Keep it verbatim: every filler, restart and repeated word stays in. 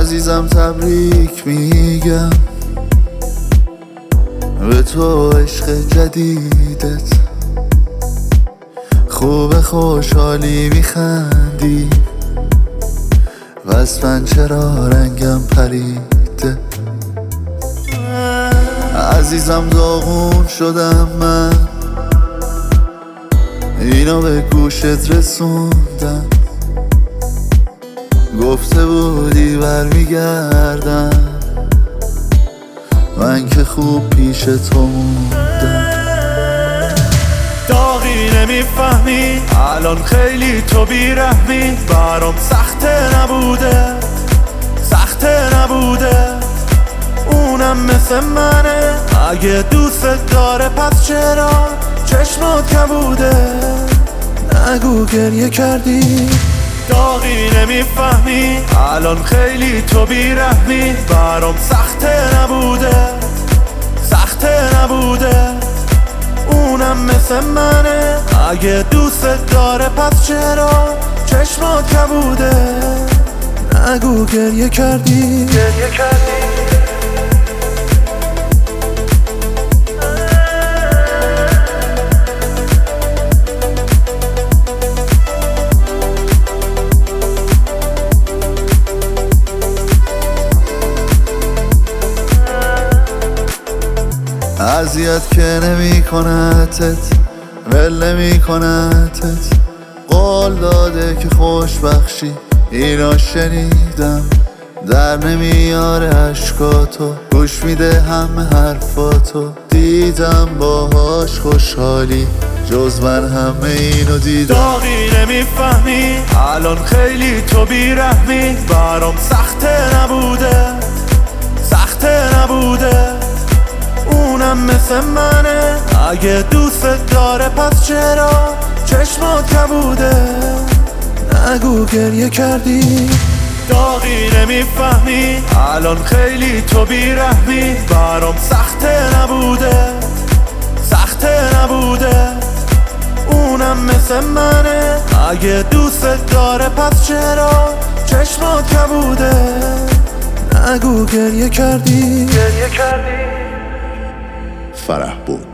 عزیزم تبریک میگم به تو عشق جدیدت. خوب خوشحالی میخندی واسه چرا رنگم پریده. عزیزم داغون شدم من، اینو به گوشت رسوندم. گفته بودی برمیگردم، من که خوب پیش تو موندم. داغی نمیفهمی الان خیلی تو بیرحمی. برام سخته نبوده سخته نبوده، اونم مثل منه. اگه دوست داره پس چرا چشمات کبوده؟ نگو گریه کردی. داغی نمیفهمی الان خیلی تو بیرحمی. برام سخته نبوده سخته نبوده، اونم مثل منه. اگه دوست داره پس چرا چشمات کبوده؟ نگو گریه کردی گریه کردی. اذیت که نمی کنتت ول نمی کنتت. قول داده که خوش بخشی، اینا شنیدم. در نمیاره عشقاتو، گوش میده همه حرفاتو. دیدم باهاش خوشحالی، جز من همه اینو دیدم. داغی نمیفهمی الان خیلی تو بیرحمی. برام سخته نبوده سخته نبوده، اونم مثل منه. اگه دوست داره پس چرا چشمات کبوده؟ نگو گریه کردی. داغی نمیفهمی الان خیلی تو بیرحمی. برام سخته نبوده سخته نبوده، اونم مثل منه. اگه دوست داره پس چرا چشمات کبوده؟ نگو گریه کردی گریه کردی. فرح بود.